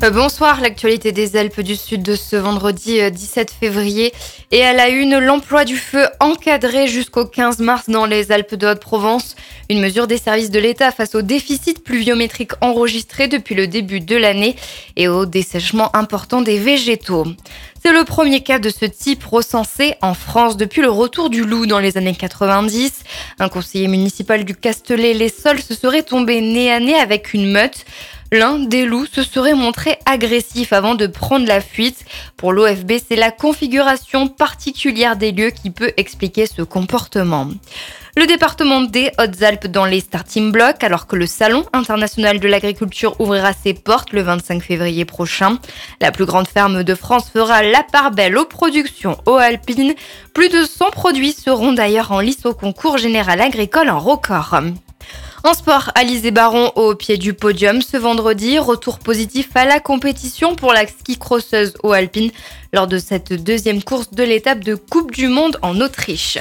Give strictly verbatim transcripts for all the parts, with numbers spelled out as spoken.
Euh, Bonsoir, l'actualité des Alpes du Sud de ce vendredi euh, dix-sept février. Et à la une, l'emploi du feu encadré jusqu'au quinze mars dans les Alpes de Haute-Provence. Une mesure des services de l'État face au déficit pluviométrique enregistré depuis le début de l'année et au dessèchement important des végétaux. C'est le premier cas de ce type recensé en France depuis le retour du loup dans les années quatre-vingt-dix. Un conseiller municipal du Castellet-les-Sols se serait tombé nez à nez avec une meute. L'un des loups se serait montré agressif avant de prendre la fuite. Pour l'O F B, c'est la configuration particulière des lieux qui peut expliquer ce comportement. Le département des Hautes-Alpes dans les starting blocks, alors que le Salon international de l'agriculture ouvrira ses portes le vingt-cinq février prochain. La plus grande ferme de France fera la part belle aux productions eau alpine. Plus de cent produits seront d'ailleurs en lice au concours général agricole en record. En sport, Alizé Baron au pied du podium ce vendredi. Retour positif à la compétition pour la ski-crosseuse eau alpine lors de cette deuxième course de l'étape de Coupe du Monde en Autriche.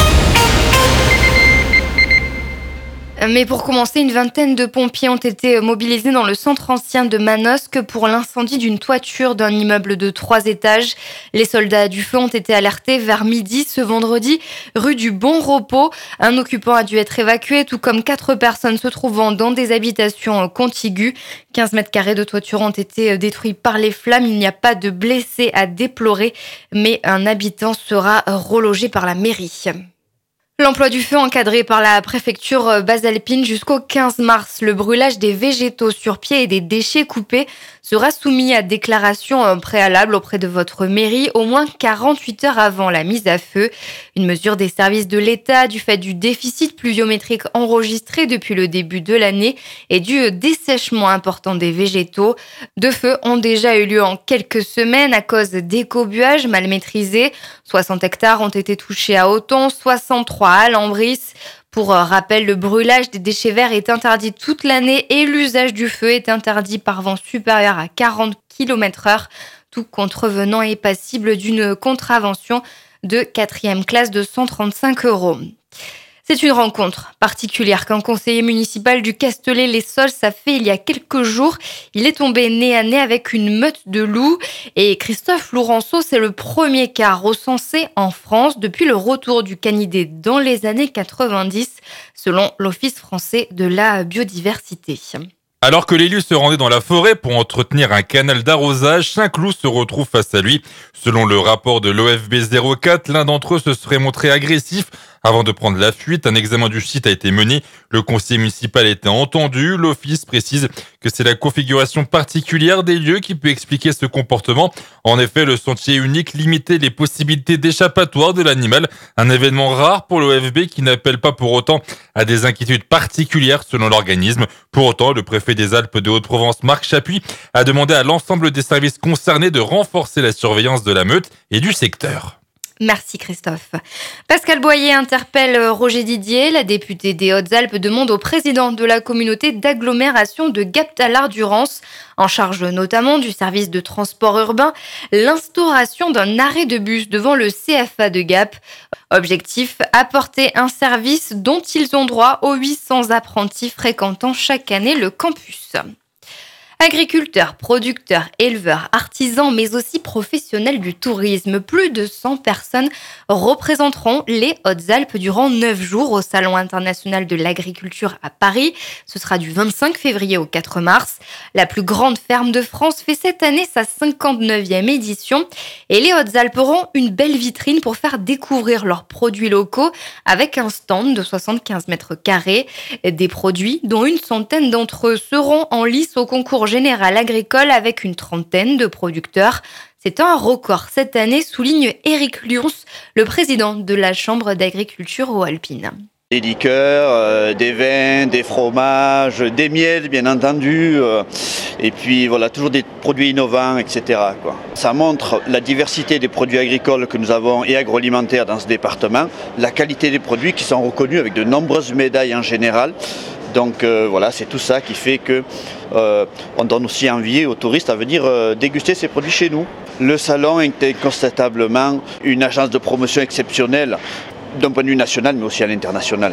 Mais pour commencer, une vingtaine de pompiers ont été mobilisés dans le centre ancien de Manosque pour l'incendie d'une toiture d'un immeuble de trois étages. Les soldats du feu ont été alertés vers midi ce vendredi, rue du Bon Repos. Un occupant a dû être évacué, tout comme quatre personnes se trouvant dans des habitations contiguës. quinze mètres carrés de toiture ont été détruits par les flammes. Il n'y a pas de blessés à déplorer, mais un habitant sera relogé par la mairie. L'emploi du feu encadré par la préfecture basalpine jusqu'au quinze mars. Le brûlage des végétaux sur pied et des déchets coupés sera soumis à déclaration préalable auprès de votre mairie au moins quarante-huit heures avant la mise à feu. Une mesure des services de l'État du fait du déficit pluviométrique enregistré depuis le début de l'année et du dessèchement important des végétaux. Deux feux ont déjà eu lieu en quelques semaines à cause d'écobuages mal maîtrisés. soixante hectares ont été touchés à Auton, soixante-trois à Lambris. Pour rappel, le brûlage des déchets verts est interdit toute l'année et l'usage du feu est interdit par vent supérieur à quarante kilomètres heure. Tout contrevenant est passible d'une contravention de quatrième classe de cent trente-cinq euros. C'est une rencontre particulière qu'un conseiller municipal du Castellet-les-Sols a fait il y a quelques jours. Il est tombé nez à nez avec une meute de loups. Et Christophe Lourenço, c'est le premier cas recensé en France depuis le retour du canidé dans les années quatre-vingt-dix, selon l'Office français de la biodiversité. Alors que l'élu se rendait dans la forêt pour entretenir un canal d'arrosage, cinq loups se retrouvent face à lui. Selon le rapport de l'O F B zéro quatre, l'un d'entre eux se serait montré agressif avant de prendre la fuite. Un examen du site a été mené. Le conseiller municipal a été entendu. L'office précise que c'est la configuration particulière des lieux qui peut expliquer ce comportement. En effet, le sentier unique limitait les possibilités d'échappatoire de l'animal. Un événement rare pour l'O F B qui n'appelle pas pour autant à des inquiétudes particulières selon l'organisme. Pour autant, le préfet des Alpes de Haute-Provence, Marc Chapuis, a demandé à l'ensemble des services concernés de renforcer la surveillance de la meute et du secteur. Merci Christophe. Pascal Boyer interpelle Roger Didier. La députée des Hautes-Alpes demande au président de la communauté d'agglomération de Gap-Tallard-Durance, en charge notamment du service de transport urbain, l'instauration d'un arrêt de bus devant le C F A de Gap. Objectif, apporter un service dont ils ont droit aux huit cents apprentis fréquentant chaque année le campus. Agriculteurs, producteurs, éleveurs, artisans, mais aussi professionnels du tourisme. Plus de cent personnes représenteront les Hautes-Alpes durant neuf jours au Salon international de l'agriculture à Paris. Ce sera du vingt-cinq février au quatre mars. La plus grande ferme de France fait cette année sa cinquante-neuvième édition. Et les Hautes-Alpes auront une belle vitrine pour faire découvrir leurs produits locaux avec un stand de soixante-quinze mètres carrés. Des produits dont une centaine d'entre eux seront en lice au concours général agricole avec une trentaine de producteurs. C'est un record cette année, souligne Éric Lyons, le président de la Chambre d'agriculture haut-alpine. Des liqueurs, euh, des vins, des fromages, des miels bien entendu, euh, et puis voilà, toujours des produits innovants, et cetera quoi. Ça montre la diversité des produits agricoles que nous avons et agroalimentaires dans ce département, la qualité des produits qui sont reconnus avec de nombreuses médailles en général. Donc euh, voilà, c'est tout ça qui fait que euh, on donne aussi envie aux touristes à venir euh, déguster ces produits chez nous. Le salon est incontestablement une agence de promotion exceptionnelle d'un point de vue national mais aussi à l'international.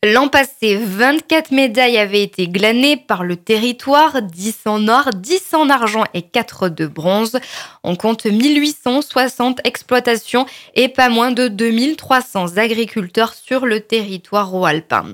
L'an passé, vingt-quatre médailles avaient été glanées par le territoire, dix en or, dix en argent et quatre de bronze. On compte mille huit cent soixante exploitations et pas moins de deux mille trois cents agriculteurs sur le territoire haut-alpin.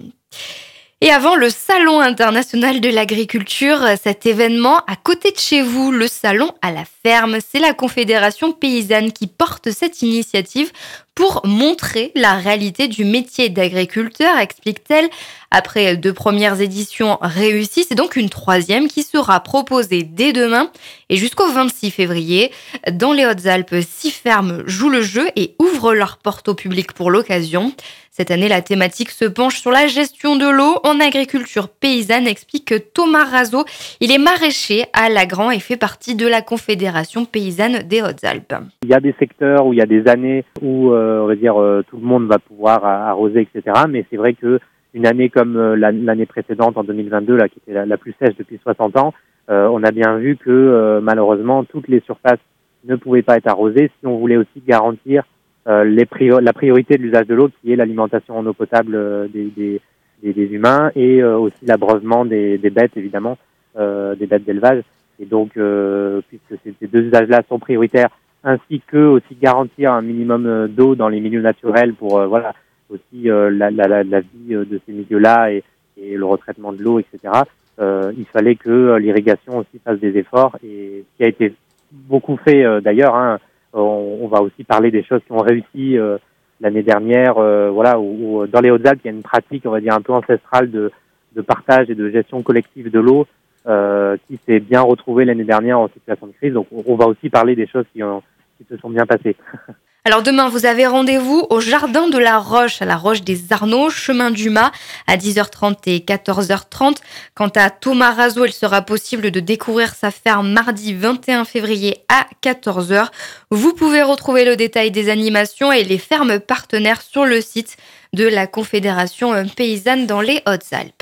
Et avant le Salon international de l'agriculture, cet événement à côté de chez vous, le Salon à la ferme, c'est la Confédération paysanne qui porte cette initiative pour montrer la réalité du métier d'agriculteur, explique-t-elle. Après deux premières éditions réussies, c'est donc une troisième qui sera proposée dès demain et jusqu'au vingt-six février. Dans les Hautes-Alpes, six fermes jouent le jeu et ouvrent leurs portes au public pour l'occasion. Cette année, la thématique se penche sur la gestion de l'eau en agriculture paysanne, explique Thomas Razot. Il est maraîcher à Lagran et fait partie de la Confédération paysanne des Hautes-Alpes. Il y a des secteurs où il y a des années où euh, on va dire euh, tout le monde va pouvoir arroser, et cetera. Mais c'est vrai que une année comme euh, l'année précédente, en deux mille vingt-deux, là, qui était la, la plus sèche depuis soixante ans, euh, on a bien vu que euh, malheureusement toutes les surfaces ne pouvaient pas être arrosées si on voulait aussi garantir euh, les priori- la priorité de l'usage de l'eau, qui est l'alimentation en eau potable euh, des, des, des, des humains et euh, aussi l'abreuvement des, des bêtes, évidemment, euh, des bêtes d'élevage. Et donc, euh, puisque ces, ces deux usages-là sont prioritaires, ainsi que aussi garantir un minimum d'eau dans les milieux naturels pour euh, voilà aussi euh, la, la, la, la vie de ces milieux-là et, et le retraitement de l'eau, et cetera. Euh, il fallait que l'irrigation aussi fasse des efforts, et ce qui a été beaucoup fait euh, d'ailleurs. Hein, on, on va aussi parler des choses qui ont réussi euh, l'année dernière. Euh, voilà, où, où dans les Hautes-Alpes, il y a une pratique, on va dire un peu ancestrale de, de partage et de gestion collective de l'eau euh, qui s'est bien retrouvée l'année dernière en situation de crise. Donc, on va aussi parler des choses qui ont qui se sont bien passées. Alors demain, vous avez rendez-vous au Jardin de la Roche, à la Roche des Arnaud, chemin du Mas, à dix heures trente et quatorze heures trente. Quant à Thomas Razot, il sera possible de découvrir sa ferme mardi vingt et un février à quatorze heures. Vous pouvez retrouver le détail des animations et les fermes partenaires sur le site de la Confédération paysanne dans les Hautes-Alpes.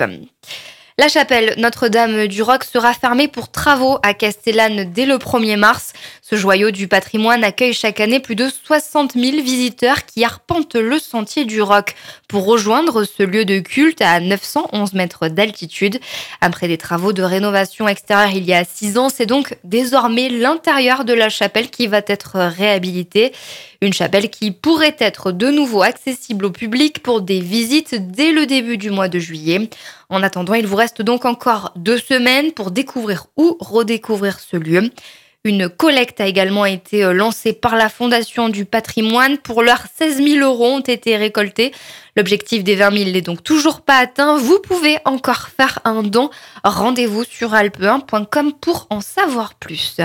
La chapelle Notre-Dame du Roc sera fermée pour travaux à Castellane dès le premier mars. Ce joyau du patrimoine accueille chaque année plus de soixante mille visiteurs qui arpentent le sentier du Roc pour rejoindre ce lieu de culte à neuf cent onze mètres d'altitude. Après des travaux de rénovation extérieure il y a six ans, c'est donc désormais l'intérieur de la chapelle qui va être réhabilité. Une chapelle qui pourrait être de nouveau accessible au public pour des visites dès le début du mois de juillet. En attendant, il vous reste donc encore deux semaines pour découvrir ou redécouvrir ce lieu. Une collecte a également été lancée par la Fondation du patrimoine. Pour l'heure, seize mille euros ont été récoltés. L'objectif des vingt mille n'est donc toujours pas atteint. Vous pouvez encore faire un don. Rendez-vous sur alpe un point com pour en savoir plus.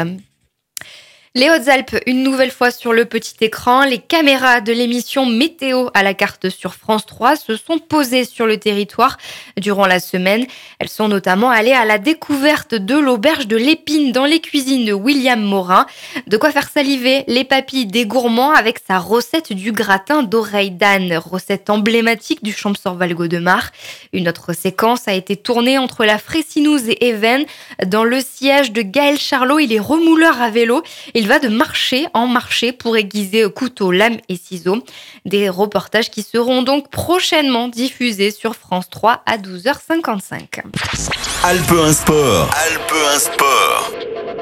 Les Hautes-Alpes, une nouvelle fois sur le petit écran, les caméras de l'émission Météo à la carte sur France trois se sont posées sur le territoire durant la semaine. Elles sont notamment allées à la découverte de l'auberge de l'Épine dans les cuisines de William Morin. De quoi faire saliver les papilles des gourmands avec sa recette du gratin d'oreille d'âne, recette emblématique du Champsaur-Valgaudemar. Une autre séquence a été tournée entre la Fressinouse et Even dans le siège de Gaël Charlot. Il est remouleur à vélo. Il va de marché en marché pour aiguiser couteau, lame et ciseaux. Des reportages qui seront donc prochainement diffusés sur France trois à douze heures cinquante-cinq. Alpe un Sport. Alpe un Sport.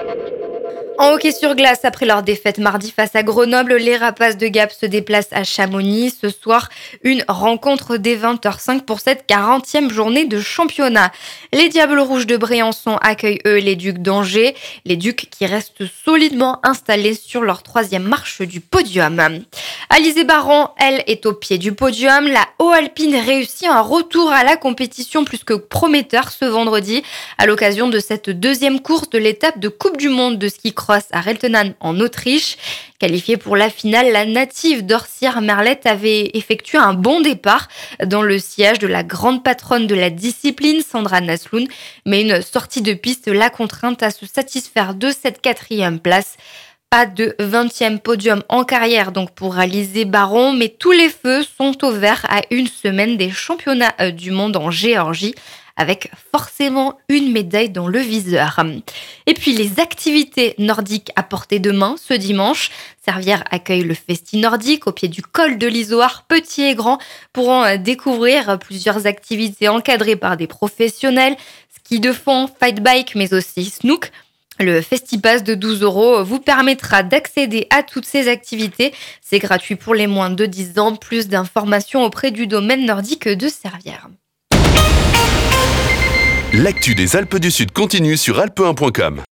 En hockey sur glace, après leur défaite mardi face à Grenoble, les Rapaces de Gap se déplacent à Chamonix. Ce soir, une rencontre dès vingt heures cinq pour cette quarantième journée de championnat. Les Diables Rouges de Briançon accueillent eux les Ducs d'Angers. Les Ducs qui restent solidement installés sur leur troisième marche du podium. Alizé Baron, elle, est au pied du podium. La Haut-Alpine réussit un retour à la compétition plus que prometteur ce vendredi à l'occasion de cette deuxième course de l'étape de Coupe du Monde de ski cross à Reltenam en Autriche. Qualifiée pour la finale, la native d'Orsières-Merlette avait effectué un bon départ dans le sillage de la grande patronne de la discipline, Sandra Nasloun, mais une sortie de piste l'a contrainte à se satisfaire de cette quatrième place. Pas de vingtième podium en carrière donc pour Alizé Baron, mais tous les feux sont au vert à une semaine des championnats du monde en Géorgie avec forcément une médaille dans le viseur. Et puis les activités nordiques à portée de main ce dimanche. Servières accueille le Festi nordique au pied du col de l'Isoard. Petits et grands pourront découvrir plusieurs activités encadrées par des professionnels, ski de fond, fight bike, mais aussi snook. Le Festipass de douze euros vous permettra d'accéder à toutes ces activités. C'est gratuit pour les moins de dix ans. Plus d'informations auprès du domaine nordique de Servières. L'actu des Alpes du Sud continue sur alpe un point com.